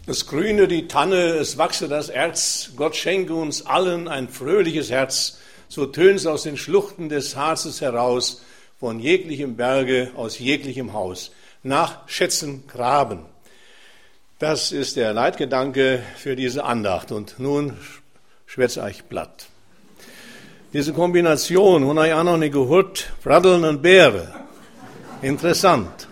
Es grüne die Tanne, es wachse das Erz, Gott schenke uns allen ein fröhliches Herz, so tönt's aus den Schluchten des Harzes heraus, von jeglichem Berge, aus jeglichem Haus, nach Schätzen graben. Das ist der Leitgedanke für diese Andacht. Und nun schwätz euch platt. Diese Kombination, hun ich auch noch nicht gehört, Bratteln und Beere. Interessant.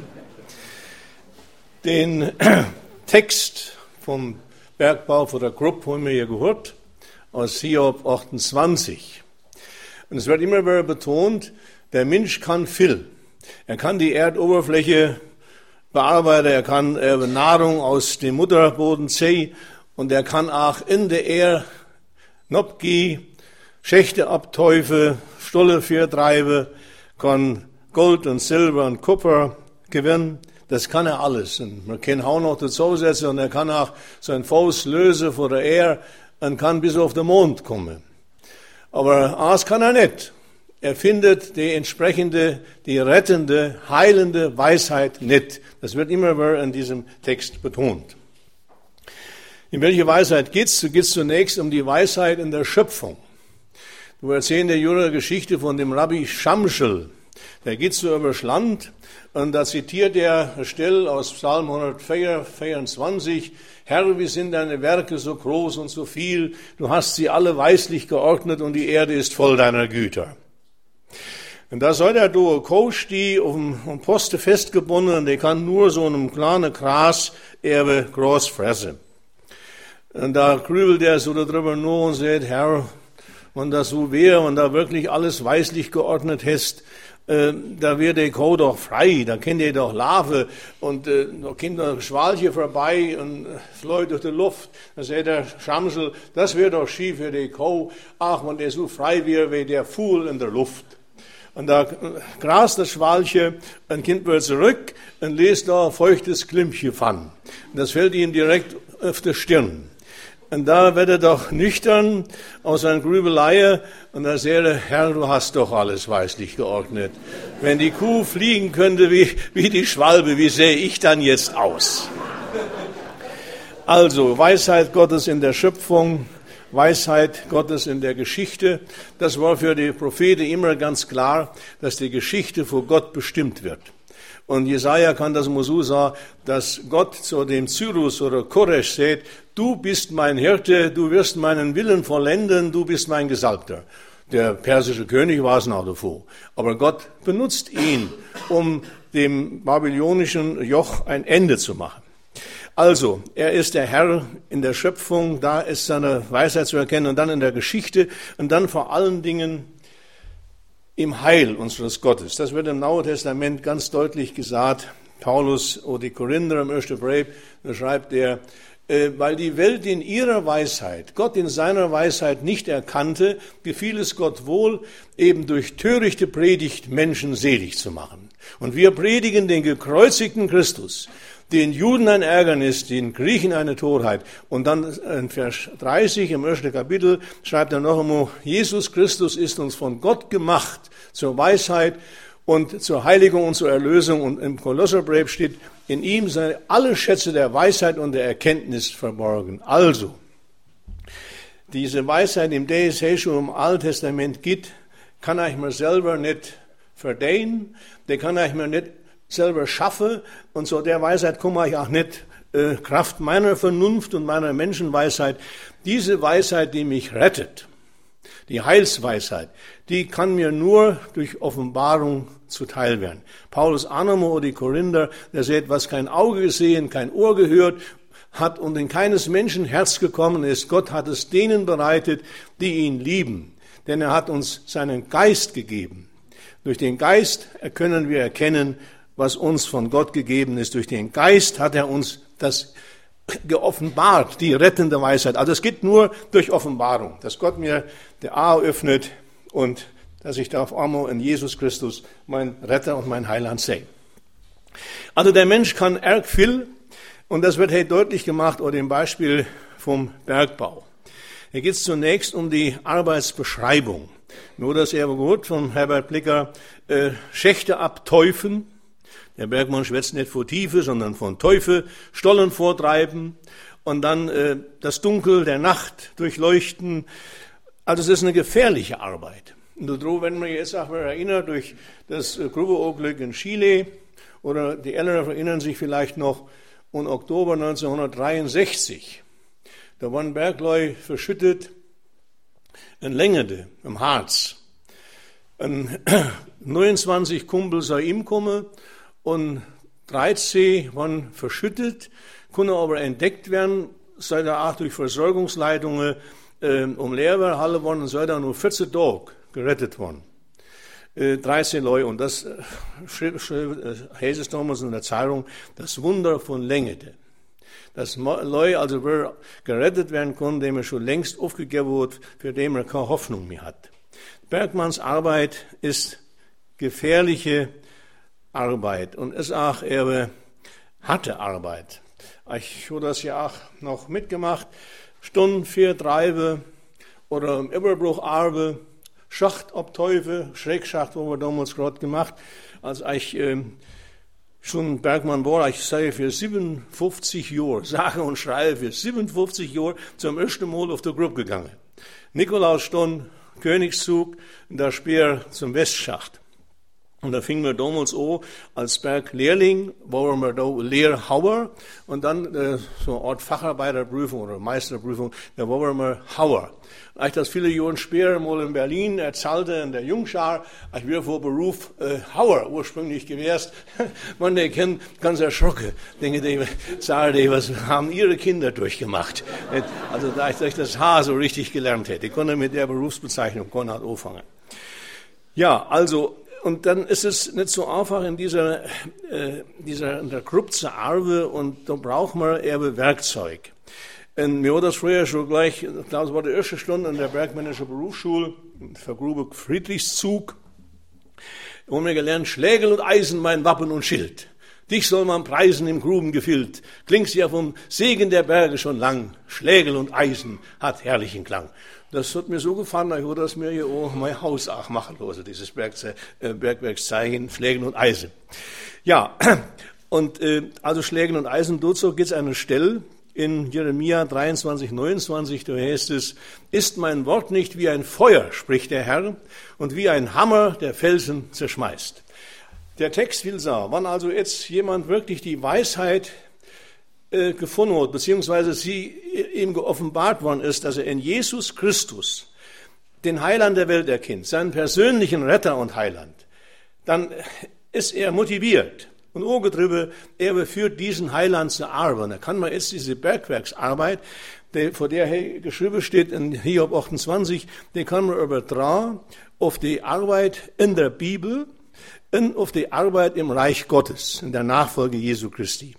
Den Text vom Bergbau von der Gruppe haben wir hier gehört, aus Hiob 28. Und es wird immer wieder betont, der Mensch kann viel. Er kann die Erdoberfläche bearbeiten, er kann Nahrung aus dem Mutterboden ziehen und er kann auch in der Erde Nopgi, Schächte abteufeln, Stolle treiben, kann Gold und Silber und Kupfer gewinnen. Das kann er alles. Und man kann auch noch dazu setzen und er kann auch seinen Fuß lösen von der Erde und kann bis auf den Mond kommen. Aber eins kann er nicht. Er findet die entsprechende, die rettende, heilende Weisheit nicht. Das wird immer wieder in diesem Text betont. In welche Weisheit geht's? Es geht zunächst um die Weisheit in der Schöpfung. Wir erzählen der jüngere Geschichte von dem Rabbi Schamschel. Der geht so übers Land und da zitiert er eine Stelle aus Psalm 124. Herr, wie sind deine Werke so groß und so viel? Du hast sie alle weislich geordnet und die Erde ist voll deiner Güter. Und da soll der Coach, die auf dem Posten festgebunden, und der kann nur so einem kleinen Graserbe groß fressen. Und da grübelt er so darüber nur und sagt, Herr, wenn das so wäre und da wirklich alles weislich geordnet hast, da wäre der Kuh doch frei, da kennt ihr doch Larve und da kommt ein Schwalche vorbei und fliegt durch die Luft. Da sagt der Schamschel, das wäre doch schief für die Kuh. Ach, wenn der so frei wäre wie der Fuhl in der Luft. Und da grast das Schwalche, ein Kind wird zurück und lässt da ein feuchtes Glimmchen fangen. Das fällt ihm direkt auf die Stirn. Und da wird er doch nüchtern aus seiner Grübelei und da sagt er, Herr, du hast doch alles weislich geordnet. Wenn die Kuh fliegen könnte wie die Schwalbe, wie sähe ich dann jetzt aus? Also, Weisheit Gottes in der Schöpfung, Weisheit Gottes in der Geschichte. Das war für die Propheten immer ganz klar, dass die Geschichte vor Gott bestimmt wird. Und Jesaja kann das mal so sagen, dass Gott zu dem Cyrus oder Koresh sagt, du bist mein Hirte, du wirst meinen Willen vollenden, du bist mein Gesalbter. Der persische König war es noch davor. Aber Gott benutzt ihn, um dem babylonischen Joch ein Ende zu machen. Also, er ist der Herr in der Schöpfung, da ist seine Weisheit zu erkennen und dann in der Geschichte und dann vor allen Dingen im Heil unseres Gottes. Das wird im Neuen Testament ganz deutlich gesagt. Paulus oder die Korinther im 1. Brief, da schreibt er, weil die Welt in ihrer Weisheit, Gott in seiner Weisheit nicht erkannte, gefiel es Gott wohl, eben durch törichte Predigt Menschen selig zu machen. Und wir predigen den gekreuzigten Christus, den Juden ein Ärgernis, den Griechen eine Torheit. Und dann in Vers 30 im 1. Kapitel schreibt er noch einmal, Jesus Christus ist uns von Gott gemacht zur Weisheit und zur Heiligung und zur Erlösung. Und im Kolosserbrief steht, in ihm seien alle Schätze der Weisheit und der Erkenntnis verborgen. Also, diese Weisheit, im der es schon im Alten Testament geht, kann ich mir selber nicht verdienen, der kann ich mir nicht selber schaffe und so der Weisheit komme ich auch nicht Kraft meiner Vernunft und meiner Menschenweisheit. Diese Weisheit, die mich rettet, die Heilsweisheit, die kann mir nur durch Offenbarung zuteil werden. Paulus Animo, die Korinther, der sagt, was kein Auge gesehen, kein Ohr gehört hat und in keines Menschen Herz gekommen ist, Gott hat es denen bereitet, die ihn lieben. Denn er hat uns seinen Geist gegeben. Durch den Geist können wir erkennen, was uns von Gott gegeben ist. Durch den Geist hat er uns das geoffenbart, die rettende Weisheit. Also es geht nur durch Offenbarung, dass Gott mir die Augen öffnet und dass ich da auf einmal in Jesus Christus mein Retter und mein Heiland sehe. Also der Mensch kann arg viel und das wird hier deutlich gemacht oder im Beispiel vom Bergbau. Hier geht es zunächst um die Arbeitsbeschreibung. Nur das er gut von Herbert Blicker, Schächte abteufen. Der Bergmann schwätzt nicht von Tiefe, sondern von Teufel, Stollen vortreiben und dann das Dunkel der Nacht durchleuchten. Also es ist eine gefährliche Arbeit. Und wenn man jetzt auch mal erinnert durch das Grubeunglück in Chile, oder die Älteren erinnern sich vielleicht noch im Oktober 1963, da waren Bergleute verschüttet in Längede, im Harz. 29 Kumpel sei ihm gekommen und 13 waren verschüttet, konnten aber entdeckt werden, sei da auch durch Versorgungsleitungen Lehrerhalle worden und sei da nur 14 Tage gerettet worden. 13 Leute, und das heißt es damals in der Zeitung, das Wunder von Längede. Dass Leute also gerettet werden konnten, dem er schon längst aufgegeben wurde, für den er keine Hoffnung mehr hat. Bergmanns Arbeit ist gefährliche Arbeit und ist auch eher harte Arbeit. Ich habe das ja auch noch mitgemacht. Stunden 4 Treibe oder im Überbruch Arbe, Schacht ab Teufel, Schrägschacht, wo wir damals gerade gemacht, als ich schon Bergmann war, ich sage für 57 Jahre, sage und schreibe für 57 Jahre zum ersten Mal auf der Gruppe gegangen. Nikolausstund, Königszug, und da Speer zum Westschacht. Und da fingen wir damals an, als Berglehrling, waren wir da Lehrhauer, und dann so eine Art Facharbeiterprüfung oder Meisterprüfung, da waren wir Hauer. Als ich das viele Jahre später mal in Berlin erzählte, in der Jungschar, als wir vor Beruf Hauer ursprünglich gewesen, man der kennt ganz erschrocken. Denke, die sagen, was haben ihre Kinder durchgemacht? Also da ich das Haar so richtig gelernt hätte, ich konnte mit der Berufsbezeichnung Konrad anfangen. Ja, also, und dann ist es nicht so einfach in dieser in der Krupze Arbe, und da braucht man eher Werkzeug. Und mir war das früher schon gleich, ich glaube, es war die erste Stunde in der Bergmännischen Berufsschule, für Grube Friedrichszug, wo wir gelernt, Schlägel und Eisen, mein Wappen und Schild. Dich soll man preisen im Grubengefild. Klingst ja vom Segen der Berge schon lang. Schlägel und Eisen hat herrlichen Klang. Das hat mir so gefallen, ich würde das mir hier auch mein Haus auch machen lassen, dieses Bergwerkszeichen, Schlägel und Eisen. Ja, und also Schlägel und Eisen, dazu gibt es eine Stelle in Jeremia 23, 29, da heißt es, ist mein Wort nicht wie ein Feuer, spricht der Herr, und wie ein Hammer, der Felsen zerschmeißt. Der Text will sagen, wenn also jetzt jemand wirklich die Weisheit gefunden hat, beziehungsweise sie ihm geoffenbart worden ist, dass er in Jesus Christus den Heiland der Welt erkennt, seinen persönlichen Retter und Heiland, dann ist er motiviert und angetrieben, er beführt diesen Heiland zu arbeiten. Da kann man jetzt diese Bergwerksarbeit, vor der geschrieben steht in Hiob 28, die kann man übertragen auf die Arbeit in der Bibel und auf die Arbeit im Reich Gottes, in der Nachfolge Jesu Christi.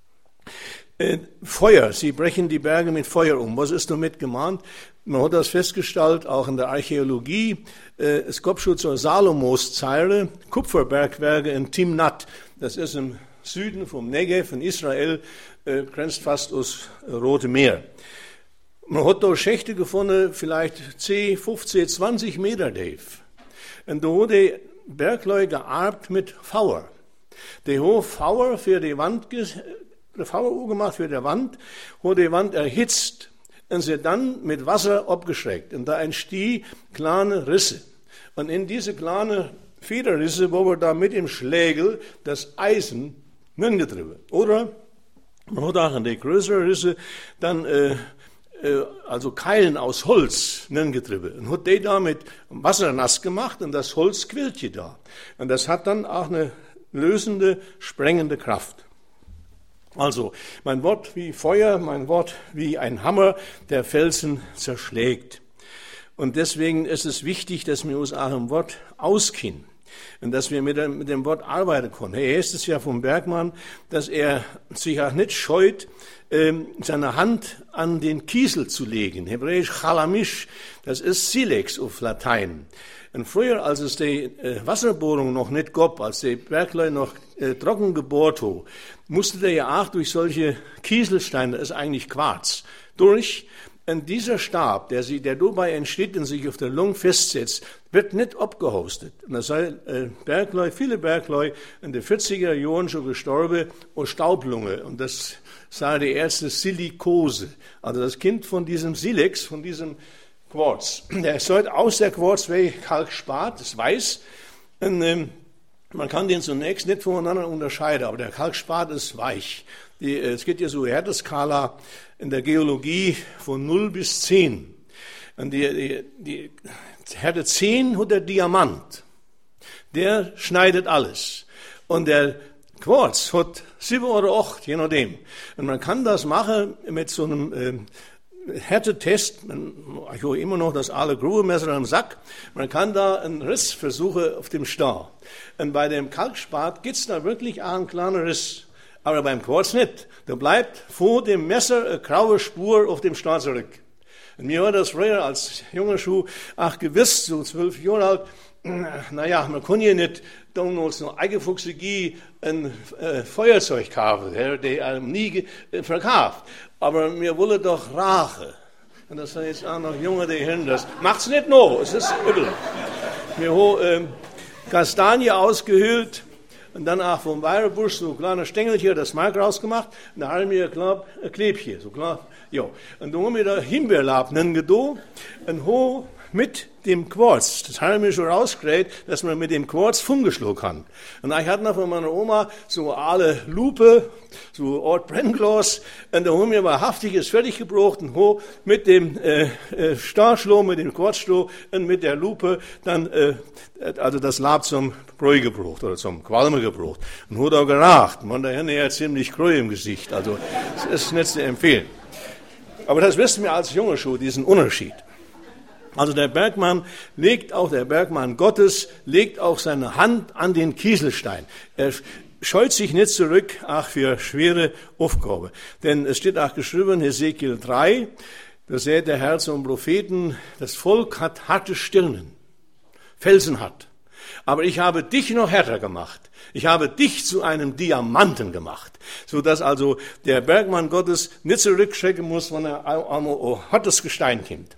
Feuer, sie brechen die Berge mit Feuer um. Was ist damit gemeint? Man hat das festgestellt, auch in der Archäologie. Es gab schon zur Salomos-Zeile Kupferbergwerke in Timnat. Das ist im Süden vom Negev in Israel, grenzt fast aufs Rote Meer. Man hat da Schächte gefunden, vielleicht 10, 15, 20 Meter tief. Und da hat die Bergleute gearbeitet mit Feuer. Die haben Feuer für die Wand Feuer gemacht für die Wand, hat die Wand erhitzt und sie dann mit Wasser abgeschreckt. Und da entstehen kleine Risse. Und in diese kleinen Federrisse, wo wir da mit dem Schlägel das Eisen hingetrieben. Oder man hat auch in die größeren Risse dann also Keilen aus Holz hingetrieben. Und hat die da mit Wasser nass gemacht und das Holz quillt hier da. Und das hat dann auch eine lösende, sprengende Kraft. Also, mein Wort wie Feuer, mein Wort wie ein Hammer, der Felsen zerschlägt. Und deswegen ist es wichtig, dass wir uns auch im Wort auskennen und dass wir mit dem Wort arbeiten können. Hier heißt es ja vom Bergmann, dass er sich auch nicht scheut, seine Hand an den Kiesel zu legen. Hebräisch Chalamisch, das ist Silex auf Latein. Und früher, als es die Wasserbohrung noch nicht gab, als die Bergleute noch trocken gebohrt haben, musste der ja auch durch solche Kieselsteine, das ist eigentlich Quarz, durch. Und dieser Stab, der dabei entsteht und sich auf der Lunge festsetzt, wird nicht abgehostet. Und da sind viele Bergleute in den 40er Jahren schon gestorben an Staublunge. Und das sagen die Ärzte Silikose. Also das Kind von diesem Silex, von diesem Quarz. Der ist heute aus der Quarz wie Kalkspat, das weiß. Und, man kann den zunächst nicht voneinander unterscheiden, aber der Kalkspat ist weich. Es geht ja so Härteskala in der Geologie von 0 bis 10. Und die Härte 10 hat der Diamant. Der schneidet alles. Und der Quarz hat 7 oder 8, je nachdem. Und man kann das machen mit so einem Härtetest. Ich habe immer noch das alte Grubemesser im Sack. Man kann da einen Riss versuchen auf dem Star. Und bei dem Kalkspat gibt's da wirklich auch einen kleinen Riss. Aber beim Quarz nicht. Da bleibt vor dem Messer eine graue Spur auf dem Star zurück. Und mir war das früher als junger Schuh gewiss, so 12 Jahre alt. Naja, man kann hier nicht damals noch Eigenfuchsige ein Feuerzeug kaufen, der nie verkauft. Aber mir wolle doch Rache. Und das sind jetzt auch noch Junge, die hören das. Macht's nicht noch, es ist übel. Wir haben Kastanie ausgehöhlt und dann auch vom Weiherbusch so kleine Stängelchen, das Mark rausgemacht. Und da haben wir ein Klebchen, so klar. Ja. Und dann haben wir da Himbeerlappen gedo und ho mit dem Quarz. Das haben wir schon rausgekriegt, dass man mit dem Quarz Fungeschluck kann. Und ich hatte noch von meiner Oma so eine Lupe, so Ort Brennglas, und da haben wir wahrhaftiges fertig gebraucht und ho mit dem Starschloh, mit dem Quarzschloh und mit der Lupe dann also das Lab zum Bräu gebraucht oder zum Qualme gebraucht. Und hat auch geracht. Man, da hätte ja ziemlich Kreu im Gesicht. Also das ist nicht zu empfehlen. Aber das wissen wir als junger Schuh, diesen Unterschied. Also der Bergmann Gottes, legt auch seine Hand an den Kieselstein. Er scheut sich nicht zurück, für schwere Aufgabe. Denn es steht auch geschrieben, Hesekiel 3, da sagt der Herr zum Propheten, das Volk hat harte Stirnen, felsenhart. Aber ich habe dich noch härter gemacht. Ich habe dich zu einem Diamanten gemacht. Sodass also der Bergmann Gottes nicht zurückschrecken muss, wenn er hartes Gestein kommt.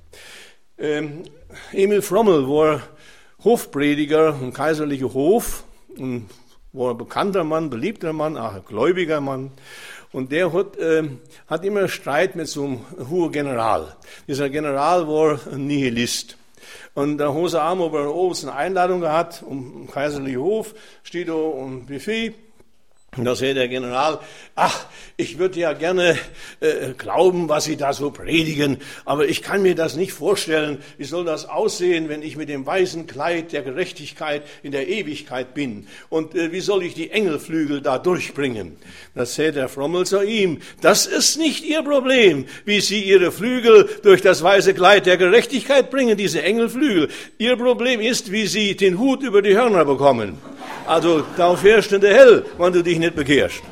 Emil Frommel war Hofprediger im kaiserlichen Hof, war ein bekannter Mann, beliebter Mann, auch ein gläubiger Mann. Und der hat immer Streit mit so einem hohen General. Dieser General war ein Nihilist. Und der Hose Arm über oben eine Einladung gehabt, im kaiserlichen Hof, steht da ein Buffet. Und da sagt der General, ich würde ja gerne glauben, was Sie da so predigen, aber ich kann mir das nicht vorstellen. Wie soll das aussehen, wenn ich mit dem weißen Kleid der Gerechtigkeit in der Ewigkeit bin? Und wie soll ich die Engelflügel da durchbringen? Das sagt der Frommel zu ihm, das ist nicht Ihr Problem, wie Sie Ihre Flügel durch das weiße Kleid der Gerechtigkeit bringen, diese Engelflügel. Ihr Problem ist, wie Sie den Hut über die Hörner bekommen. Also, da fährst du in der Hell, wenn du dich nicht bekehrst.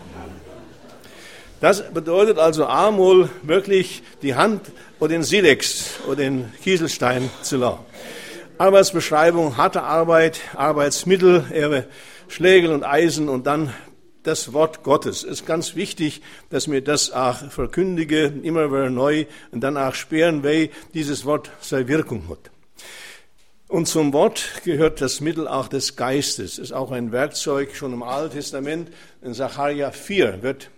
Das bedeutet also einmal wirklich die Hand oder den Silex oder den Kieselstein zu lassen. Arbeitsbeschreibung, harte Arbeit, Arbeitsmittel, Schlägel und Eisen und dann das Wort Gottes. Es ist ganz wichtig, dass mir das auch verkündige, immer wieder neu und dann auch sperren, weil dieses Wort seine Wirkung hat. Und zum Wort gehört das Mittel auch des Geistes. Ist auch ein Werkzeug, schon im Alten Testament. In Sacharja 4 wird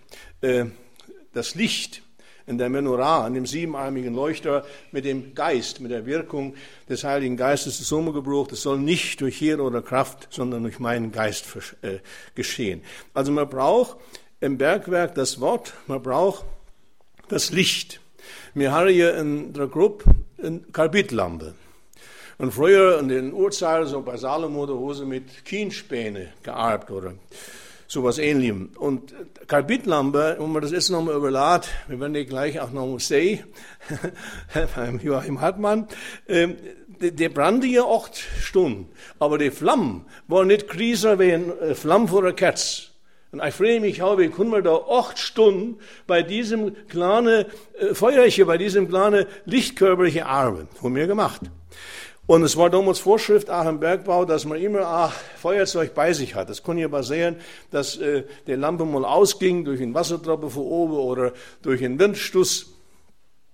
das Licht in der Menorah, an dem siebenarmigen Leuchter, mit dem Geist, mit der Wirkung des Heiligen Geistes zusammengebracht. Es soll nicht durch Heer oder Kraft, sondern durch meinen Geist geschehen. Also man braucht im Bergwerk das Wort, man braucht das Licht. Wir haben hier in der Gruppe eine Karbidlampe. Und früher in den Urzeiten, so bei Salomo, da haben sie mit Kienspäne gearbeitet oder sowas Ähnlichem. Und Karbidlampe, wenn man das jetzt nochmal überlädt, wir werden die gleich auch noch sehen, beim Joachim Hartmann, der brannte ja 8 Stunden. Aber die Flammen waren nicht größer wie eine Flamme vor der Kerze. Und ich frage mich, wie können wir da 8 Stunden bei diesem kleinen Feuerchen, bei diesem kleinen Lichtkörperchen arbeiten? Haben wir gemacht. Und es war damals Vorschrift auch im Bergbau, dass man immer Feuerzeug bei sich hat. Das kann ja passieren, dass die Lampe mal ausging durch einen Wassertropfen von oben oder durch einen Windstoß.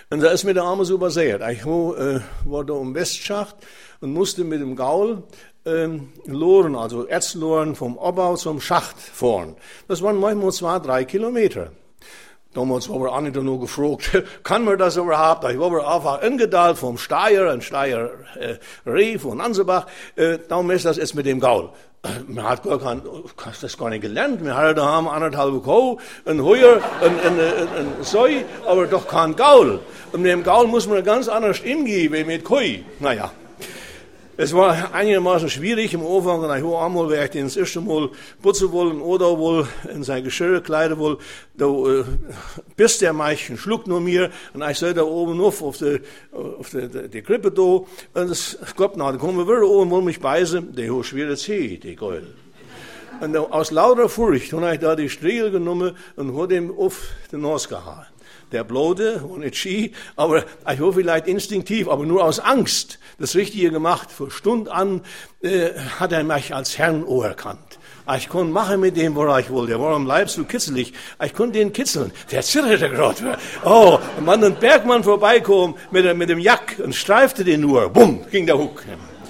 Und da ist mir der Arme so passiert. Ich war da im Westschacht und musste mit dem Gaul Loren, also Erzloren vom Abbau zum Schacht fahren. Das waren manchmal 2-3 Kilometer. Damals haben wir auch nicht nur gefragt, kann man das überhaupt? Ich war aber einfach ingedalt vom Steier, ein Steier Reh von Ansebach. Darum ist das jetzt mit dem Gaul. Man hat das gar nicht gelernt. Wir hatten daheim 1,5 Kuh, ein Heuer, ein Säu, aber doch kein Gaul. Und mit dem Gaul muss man ganz anders umgehen wie mit Kuh. Naja. Es war einigermaßen schwierig im Anfang, und ich habe einmal, wenn ich den das erste Mal putzen wollen oder wohl in sein Geschirr kleiden wollen, da bis der Mädchen schluckt nur mir, und ich soll da oben auf die Krippe da, und es gab da kommen wir wieder oben, wollen mich beißen, der hat schwere Zeh, die Geul. Und aus lauter Furcht habe ich da die Striegel genommen und habe ihm auf den Nase gehauen. Der Blode und nicht Ski, aber ich war vielleicht instinktiv, aber nur aus Angst das Richtige gemacht. Vor Stund an hat er mich als Herrn erkannt. Ich konnte machen mit dem, was ich wollte. Der war am Leib so kitzelig. Ich konnte den kitzeln. Der zitterte gerade. Oh, und wenn ein Bergmann vorbeikam mit dem Jack und streifte den nur. Bumm, ging der Huck.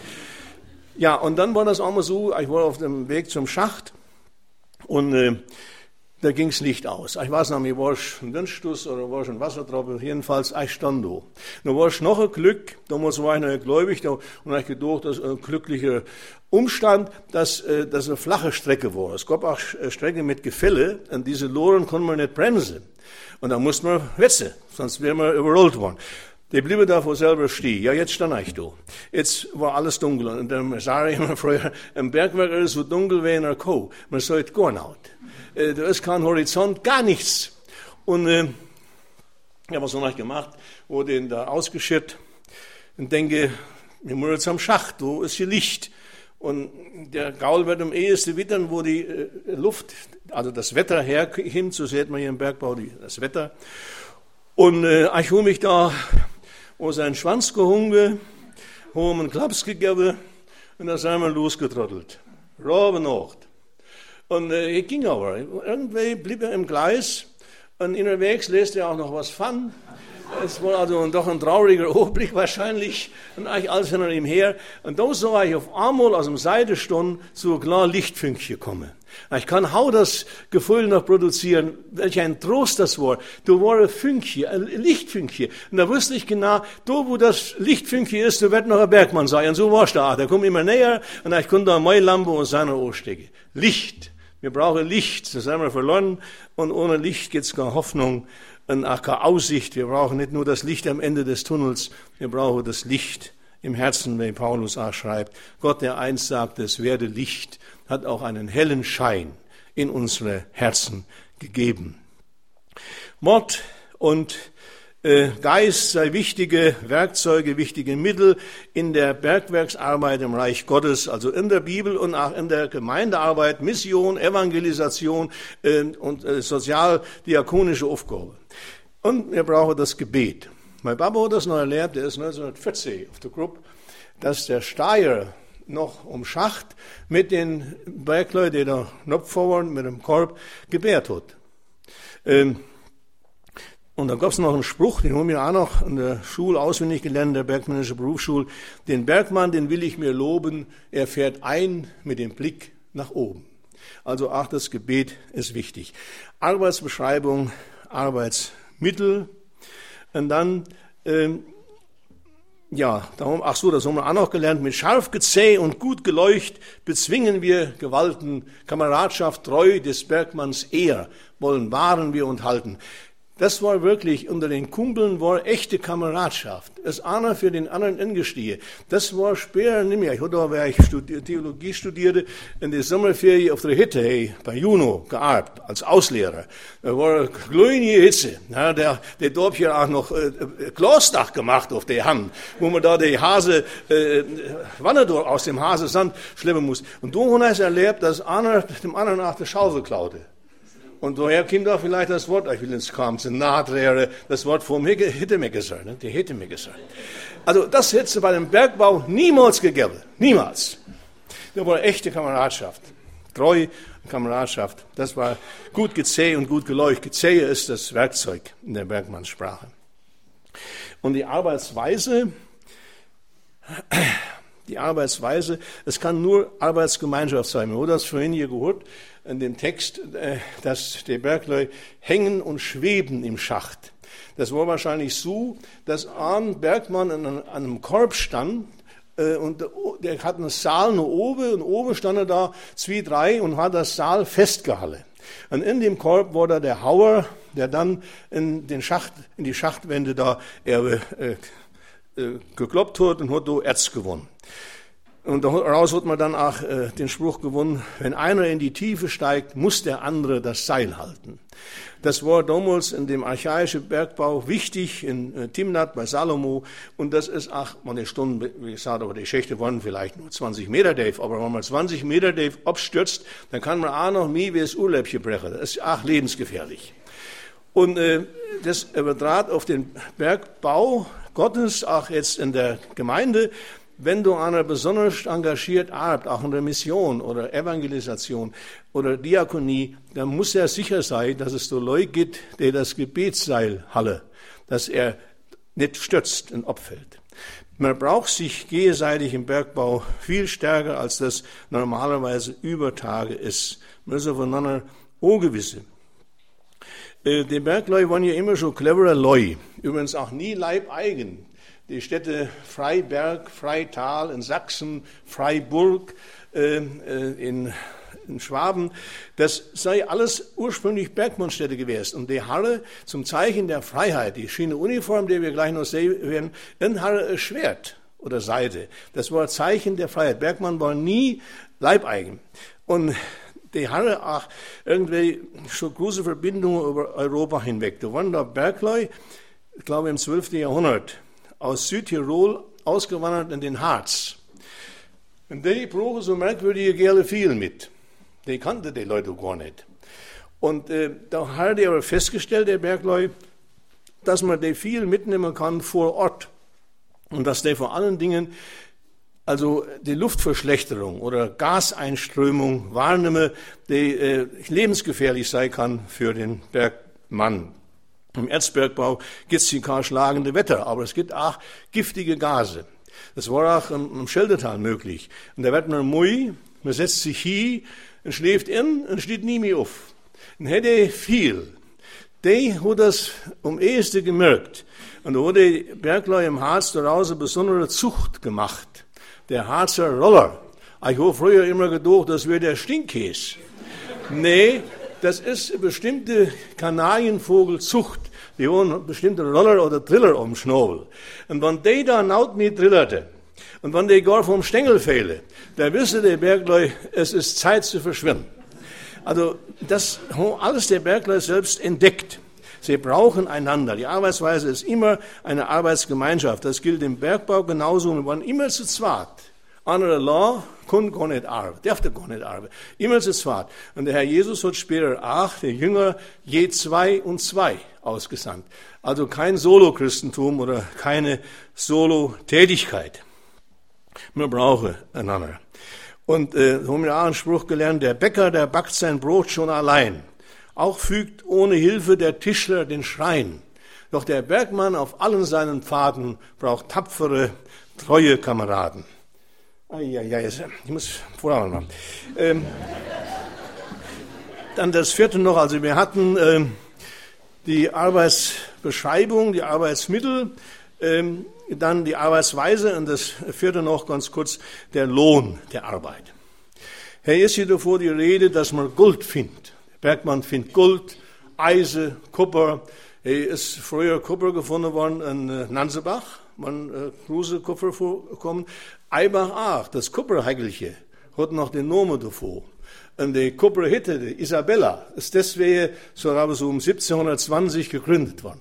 Ja, und dann war das auch mal so, ich war auf dem Weg zum Schacht und da ging's Licht aus. Ich weiß noch, mir war ein Windstoß oder war schon Wassertropfen. Jedenfalls, ich stand da. Da war noch ein Glück, damals war ich noch gläubig, da, und ich gedacht, das ist ein glücklicher Umstand, dass das eine flache Strecke war. Es gab auch Strecken mit Gefälle, und diese Loren konnte man nicht bremsen. Und da musste man wetzen, sonst wäre man überrollt worden. Die blieben da vor selber stehen. Ja, jetzt stand ich da. Jetzt war alles dunkel. Und dann sage ich immer früher, im Bergwerk ist es so dunkel wie in einer Kuh. Man sagt gar nicht. Da ist kein Horizont, gar nichts. Und ich habe was noch nicht gemacht, wurde den da ausgeschüttet und denke, wir müssen jetzt am Schacht, wo ist hier Licht. Und der Gaul wird am ehesten wittern, wo die Luft, also das Wetter herkommt, so sieht man hier im Bergbau das Wetter. Und ich habe mich da aus seinen Schwanz gehungen, habe ihm einen Klaps gegeben und dann sind wir losgetrottelt. Rabe Nacht. Und ich ging aber. Irgendwie blieb er im Gleis und innerwegs lässt er auch noch was von. Es war also doch ein trauriger Augenblick wahrscheinlich und eigentlich alles hinter ihm her. Und da sah ich auf einmal aus dem Seitenstund so ein klar Lichtfünkchen kommen. Ich kann auch das Gefühl noch produzieren, welch ein Trost das war. Da war ein Fünkchen, ein Lichtfünkchen. Und da wusste ich genau, da wo das Lichtfünkchen ist, da wird noch ein Bergmann sein. Und so war es da. Der kommt immer näher und ich konnte da meine Lampe und seine anstecken. Licht. Wir brauchen Licht. Das haben wir verloren. Und ohne Licht gibt es keine Hoffnung und auch keine Aussicht. Wir brauchen nicht nur das Licht am Ende des Tunnels. Wir brauchen das Licht im Herzen, wie Paulus auch schreibt. Gott, der einst sagt, es werde Licht, hat auch einen hellen Schein in unsere Herzen gegeben. Mord und Geist sei wichtige Werkzeuge, wichtige Mittel in der Bergwerksarbeit im Reich Gottes, also in der Bibel und auch in der Gemeindearbeit, Mission, Evangelisation und sozial-diakonische Aufgabe. Und wir brauchen das Gebet. Mein Papa hat das noch erlebt, der ist 1940 auf der Gruppe, dass der Steier noch um Schacht mit den Bergleuten, die da noch vor waren, mit dem Korb gebärt hat. Und dann gab es noch einen Spruch, den haben wir auch noch an der Schule auswendig gelernt, der Bergmännische Berufsschule. Den Bergmann, den will ich mir loben, er fährt ein mit dem Blick nach oben. Also auch das Gebet ist wichtig. Arbeitsbeschreibung, Arbeitsmittel und dann, darum, das haben wir auch noch gelernt, mit scharf gezäh und gut geleucht bezwingen wir Gewalten, Kameradschaft, Treu des Bergmanns Ehr, wollen wahren wir und halten. Das war wirklich, unter den Kumpeln war echte Kameradschaft. Das einer für den anderen ingestehe. Das war später nicht mehr. Ich hatte da, weil ich Theologie studierte, in der Sommerferie auf der Hütte bei Juno gearbeitet, als Auslehrer. Da war eine glühende Hitze. Ja, der Dorf hier auch noch Glasdach gemacht auf der Hand, wo man da die Hase, Wanne aus dem Hasesand schleppen muss. Und da habe ich erlebt, dass einer dem anderen nach der Schaufel klaute. Und daher kommt auch vielleicht das Wort, ich will ins Kram, zu nahe, das Wort vom Hittemeggeser, ne? Die Hittemeggeser. Also das hätte es bei dem Bergbau niemals gegeben. Niemals. Das war echte Kameradschaft. Treu Kameradschaft. Das war gut gezäh und gut geleuchtet. Gezähe ist das Werkzeug in der Bergmannssprache. Und die Arbeitsweise, es kann nur Arbeitsgemeinschaft sein. Wir haben das vorhin hier gehört in dem Text, dass die Bergleute hängen und schweben im Schacht. Das war wahrscheinlich so, dass ein Bergmann an einem Korb stand und der hat einen Saal nach oben und oben stand er da 2, 3 und hat das Saal festgehalten. Und in dem Korb war da der Hauer, der dann in die Schachtwände da gekloppt hat und hat da Erz gewonnen. Und daraus hat man dann auch den Spruch gewonnen, wenn einer in die Tiefe steigt, muss der andere das Seil halten. Das war damals in dem archaischen Bergbau wichtig, in Timnat bei Salomo. Und das ist auch, meine Stunden, wie gesagt, aber die Schächte waren vielleicht nur 20 Meter tief. Aber wenn man 20 Meter tief abstürzt, dann kann man auch noch nie wie das Urläppchen brechen. Das ist auch lebensgefährlich. Und das übertrat auf den Bergbau Gottes, auch jetzt in der Gemeinde. Wenn du einer besonders engagiert arbeitet, auch in der Mission oder Evangelisation oder Diakonie, dann muss er sicher sein, dass es so Leute gibt, die das Gebetsseil halle, dass er nicht stürzt und abfällt. Man braucht sich gegenseitig im Bergbau viel stärker, als das normalerweise über Tage ist. Man ist aufeinander ungewisse. Die Bergleute waren ja immer schon clevere Leute, übrigens auch nie leibeigen. Die Städte Freiberg, Freital in Sachsen, Freiburg in Schwaben, das sei alles ursprünglich Bergmannstädte gewesen. Und die Halle zum Zeichen der Freiheit, die schiene Uniform, die wir gleich noch sehen werden, in Halle Schwert oder Seite. Das war Zeichen der Freiheit. Bergmann war nie leibeigen. Und die Halle auch irgendwie schon große Verbindungen über Europa hinweg. Da waren da Bergleute, ich glaube im 12. Jahrhundert, aus Südtirol ausgewandert in den Harz. Und die brauchen so merkwürdige Gerle viel mit. Die kannten die Leute gar nicht. Und da hat er aber festgestellt, der Bergleute, dass man die viel mitnehmen kann vor Ort. Und dass die vor allen Dingen also die Luftverschlechterung oder Gaseinströmung wahrnehmen, die lebensgefährlich sein kann für den Bergmann. Im Erzbergbau gibt es kein schlagende Wetter, aber es gibt auch giftige Gase. Das war auch im Scheldetal möglich. Und da wird man mui, man setzt sich hier und schläft in und steht nie mehr auf. Und hätte viel. Die hat das ehesten gemerkt. Und da hat die Bergleute im Harz daraus eine besondere Zucht gemacht. Der Harzer Roller. Ich habe früher immer gedacht, das wäre der Stinkkäse. Nee, das ist eine bestimmte Kanarienvogelzucht. Die haben bestimmte Roller oder Triller am Schnabel. Und wenn die da naut mit trillerte, und wenn die gar vom Stängel fehlen, dann wissen die Bergleute, es ist Zeit zu verschwinden. Also, das haben alles die Bergleute selbst entdeckt. Sie brauchen einander. Die Arbeitsweise ist immer eine Arbeitsgemeinschaft. Das gilt im Bergbau genauso. Wir waren immer zu zweit. Einer allein kann gar nicht arbeiten, darf gar nicht arbeiten. Immer zu zweit. Und der Herr Jesus hat später auch der Jünger je 2 und 2 ausgesandt. Also kein Solo-Christentum oder keine Solo-Tätigkeit. Wir brauchen einander. Und haben wir auch einen Spruch gelernt, der Bäcker, der backt sein Brot schon allein. Auch fügt ohne Hilfe der Tischler den Schrein. Doch der Bergmann auf allen seinen Pfaden braucht tapfere, treue Kameraden. Ich muss vorher machen. Dann das vierte noch, also wir hatten die Arbeitsbeschreibung, die Arbeitsmittel, dann die Arbeitsweise und das vierte noch ganz kurz, der Lohn der Arbeit. Hier ist hier davor die Rede, dass man Gold findet. Der Bergmann findet Gold, Eisen, Kupfer. Hier ist früher Kupfer gefunden worden in Nansebach, man große Kupfer vorkommen. Eibach auch, das Kupferhägelche, hat noch den Namen davor. Und die Kupferhütte, die Isabella, ist deswegen so um 1720 gegründet worden.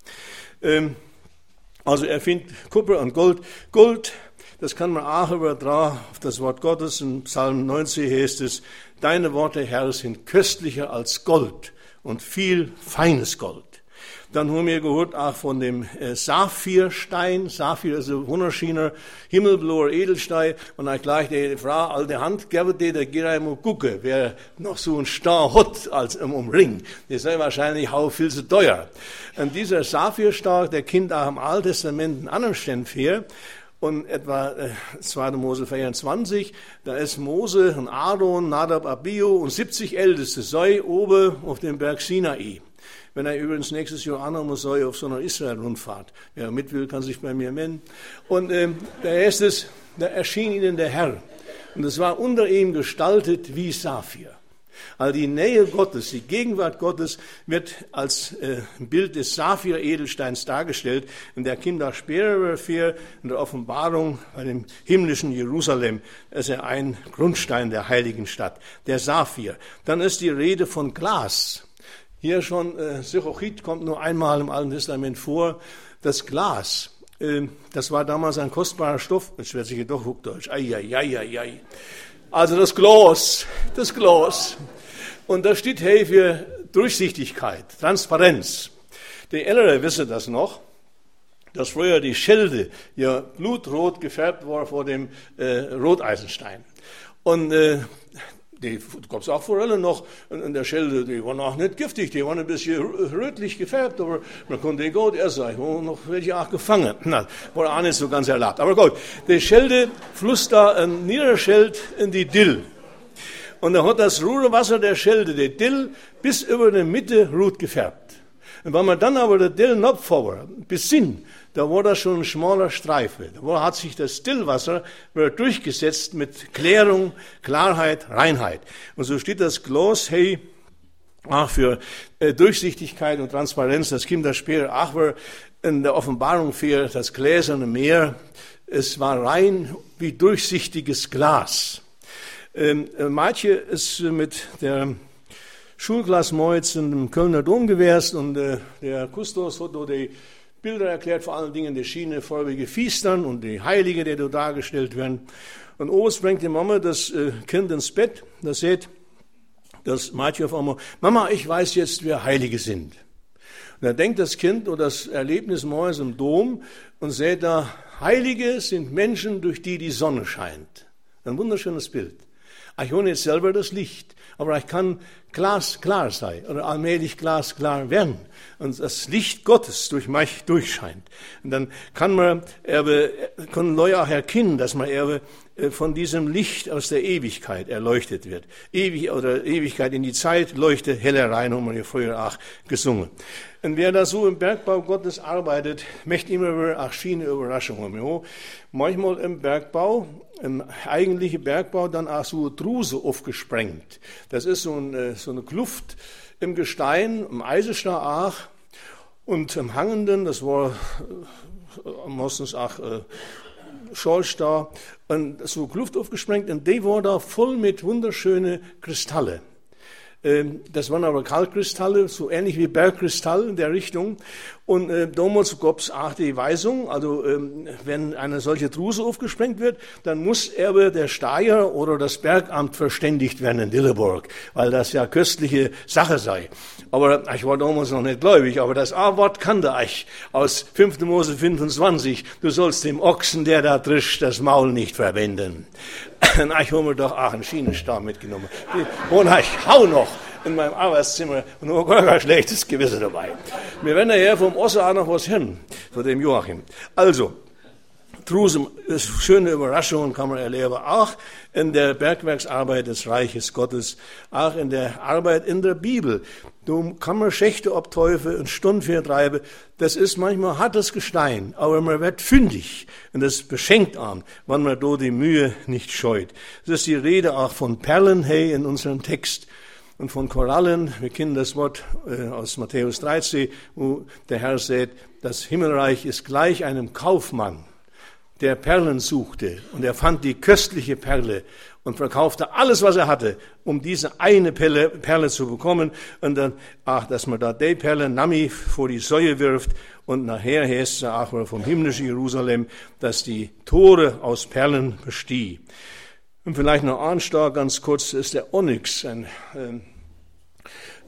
Also er findet Kupfer und Gold. Gold, das kann man auch übertragen auf das Wort Gottes. In Psalm 90 heißt es, deine Worte, Herr, sind köstlicher als Gold und viel feines Gold. Dann haben wir gehört auch von dem Saphirstein. Saphir ist ein wunderschöner, himmelblauer Edelstein. Und dann gleich die Frau alte Hand gegeben, der geht einmal gucken, wer noch so einen Stein hat als um Ring. Das sei wahrscheinlich auch viel zu teuer. Und dieser Saphirstein, der kommt auch im Alten Testament in anderen Stellen vor. Und etwa 2. Mose 24, da ist Mose und Aaron, Nadab, Abihu und 70 Älteste sei oben auf dem Berg Sinai. Wenn er übrigens nächstes Jahr annehmen muss, sei auf so einer Israel-Rundfahrt. Wer mit will, kann sich bei mir melden. Und da heißt es, da erschien ihnen der Herr. Und es war unter ihm gestaltet wie Saphir. Also die Nähe Gottes, die Gegenwart Gottes wird als Bild des Saphir-Edelsteins dargestellt. Und der Kinder später in der Offenbarung bei dem himmlischen Jerusalem ist er ein Grundstein der heiligen Stadt, der Saphir. Dann ist die Rede von Glas. Hier schon, Sechochit kommt nur einmal im Alten Testament vor. Das Glas, das war damals ein kostbarer Stoff. Jetzt wird sich doch Hochdeutsch. Ei. Also das Glas. Und da steht hey für Durchsichtigkeit, Transparenz. Die Ältere wissen das noch, dass früher die Schelde ja blutrot gefärbt war vor dem Roteisenstein. Und die gab es auch vorher noch in der Schelde, die waren auch nicht giftig, die waren ein bisschen rötlich gefärbt, aber man konnte die gut essen. Ich war noch welche auch gefangen. Na, war auch nicht so ganz erlaubt. Aber gut, die Schelde floss da ein Niederscheld in die Dill. Und da hat das rohe Wasser der Schelde, die Dill, bis über die Mitte rot gefärbt. Und wenn man dann aber der Dill noch vor bis hin, da war das schon ein schmaler Streifen. Da hat sich das Dillwasser durchgesetzt mit Klärung, Klarheit, Reinheit. Und so steht das Glas, hey, auch für Durchsichtigkeit und Transparenz. Das kommt da später auch in der Offenbarung für das gläserne Meer. Es war rein wie durchsichtiges Glas. Manche ist mit der Schulklasse Moitz in dem Kölner Dom gewesen und der Kustos hat da die Bilder erklärt, vor allen Dingen die schienenfarbige Fiestern und die Heilige, die da dargestellt werden. Und oben bringt die Mama das Kind ins Bett, das sieht, das Mädchen auf einmal, Mama, ich weiß jetzt, wer Heilige sind. Und dann denkt das Kind oder das Erlebnis morgens im Dom und sieht da, Heilige sind Menschen, durch die die Sonne scheint. Ein wunderschönes Bild. Ich habe nicht selber das Licht, aber ich kann glasklar sein oder allmählich glasklar werden. Und das Licht Gottes durch mich durchscheint. Und dann kann Leute auch erkennen, dass man von diesem Licht aus der Ewigkeit erleuchtet wird. Ewigkeit in die Zeit, Leuchte heller rein, haben wir ja früher auch gesungen. Und wer da so im Bergbau Gottes arbeitet, möchte immer wieder auch schöne Überraschungen haben. Manchmal im Bergbau, im eigentlichen Bergbau, dann auch so eine Druse aufgesprengt. Das ist so eine Kluft im Gestein, im Eisenstein auch. Und im Hangenden, das war meistens auch Schornstein, und so Kluft aufgesprengt. Und die war da voll mit wunderschönen Kristalle. Das waren aber Kalkkristalle, so ähnlich wie Bergkristall in der Richtung. Und damals gab es auch die Weisung, also wenn eine solche Druse aufgesprengt wird, dann muss aber der Steiger oder das Bergamt verständigt werden in Dilleborg, weil das ja köstliche Sache sei. Aber ich war damals noch nicht gläubig, aber das A-Wort kannte ich aus 5. Mose 25. Du sollst dem Ochsen, der da drischt, das Maul nicht verwenden. Ich habe mir doch auch einen Schienenstab mitgenommen. Und ich hau noch in meinem Arbeitszimmer und nur gar kein schlechtes Gewissen dabei. Wir werden daher vom Osse auch noch was hin, von dem Joachim. Also, Drusem, schöne Überraschungen kann man erleben, auch in der Bergwerksarbeit des Reiches Gottes, auch in der Arbeit in der Bibel. Da kann man Schächte abteufeln und Stunden vertreiben. Das ist manchmal hartes Gestein, aber man wird fündig und das beschenkt an, wenn man da die Mühe nicht scheut. Das ist die Rede auch von Perlen, hey, in unserem Text. Und von Korallen, wir kennen das Wort aus Matthäus 13, wo der Herr sagt, das Himmelreich ist gleich einem Kaufmann, der Perlen suchte. Und er fand die köstliche Perle und verkaufte alles, was er hatte, um diese eine Perle zu bekommen. Und dann, dass man da die Perle Nami vor die Säue wirft. Und nachher heißt es auch vom himmlischen Jerusalem, dass die Tore aus Perlen bestieh. Und vielleicht noch Anstar, ganz kurz, ist der Onyx, ein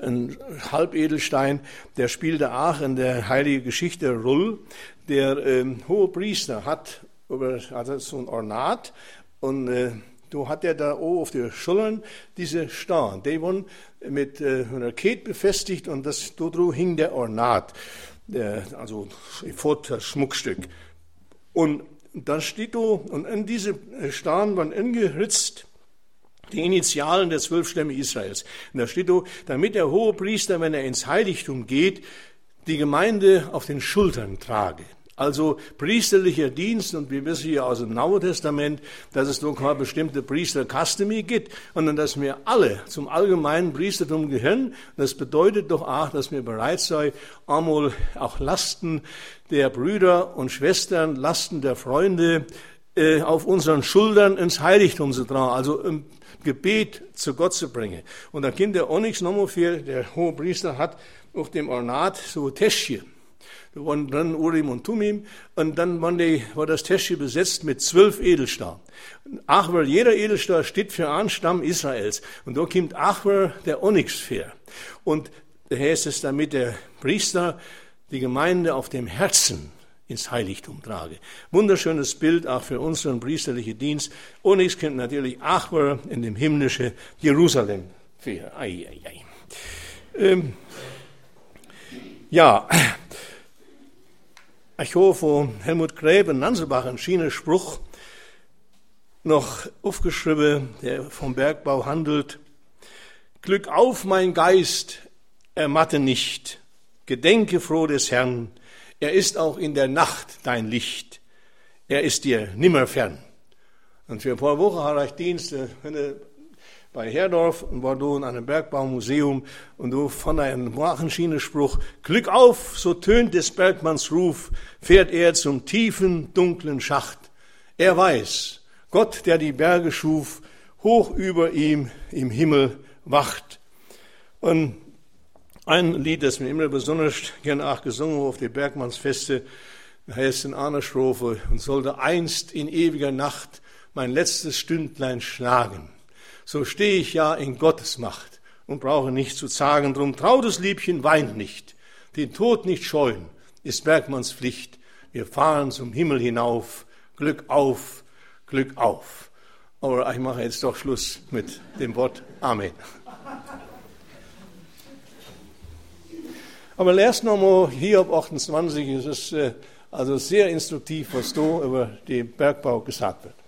ein Halbedelstein, der spielte auch in der heiligen Geschichte eine Rolle. Der hohe Priester hat so ein Ornat und da hat er da oben auf den Schultern diese Steine. Die wurden mit einer Kette befestigt und da hing der Ornat, also das Schmuckstück. Und dann steht da, und in diese Steine waren eingeritzt die Initialen der 12 Stämme Israels. Und da steht da, damit der Hohepriester, wenn er ins Heiligtum geht, die Gemeinde auf den Schultern trage. Also priesterlicher Dienst, und wir wissen ja aus dem Neuen Testament, dass es doch keine bestimmte Priesterkastemie gibt, sondern dass wir alle zum allgemeinen Priestertum gehören. Das bedeutet doch auch, dass wir bereit sein, einmal auch Lasten der Brüder und Schwestern, Lasten der Freunde auf unseren Schultern ins Heiligtum zu tragen, also im Gebet zu Gott zu bringen. Und da kommt der Onyx nochmal für, der Hohepriester hat auf dem Ornat so Täschchen. Da waren drin Urim und Tumim, und dann war das Täschchen besetzt mit 12 Edelsteinen. Achwer, jeder Edelstein steht für einen Stamm Israels. Und da kommt Achwer der Onyx für. Und da heißt es, damit der Priester die Gemeinde auf dem Herzen ins Heiligtum trage. Wunderschönes Bild auch für unseren priesterlichen Dienst. Onyx kommt natürlich Achwer in dem himmlischen Jerusalem für. Ja. Ich habe von Helmut Gräbe Nansebach einen schönen Spruch noch aufgeschrieben, der vom Bergbau handelt. Glück auf, mein Geist, ermatte nicht. Gedenke froh des Herrn. Er ist auch in der Nacht dein Licht. Er ist dir nimmer fern. Und für ein paar Wochen hatte ich Dienst bei Herdorf und war da in einem Bergbaumuseum, und da fand er einen wahren Schienenspruch: Glück auf, so tönt des Bergmanns Ruf, fährt er zum tiefen, dunklen Schacht. Er weiß, Gott, der die Berge schuf, hoch über ihm im Himmel wacht. Und ein Lied, das mir immer besonders gerne auch gesungen auf die Bergmannsfeste, heißt in einer Strophe: Und sollte einst in ewiger Nacht mein letztes Stündlein schlagen, so stehe ich ja in Gottes Macht und brauche nicht zu zagen. Drum trautes Liebchen, weint nicht, den Tod nicht scheuen, ist Bergmanns Pflicht. Wir fahren zum Himmel hinauf, Glück auf, Glück auf. Aber ich mache jetzt doch Schluss mit dem Wort Amen. Aber erst nochmal Hiob 28, es ist also sehr instruktiv, was da über den Bergbau gesagt wird.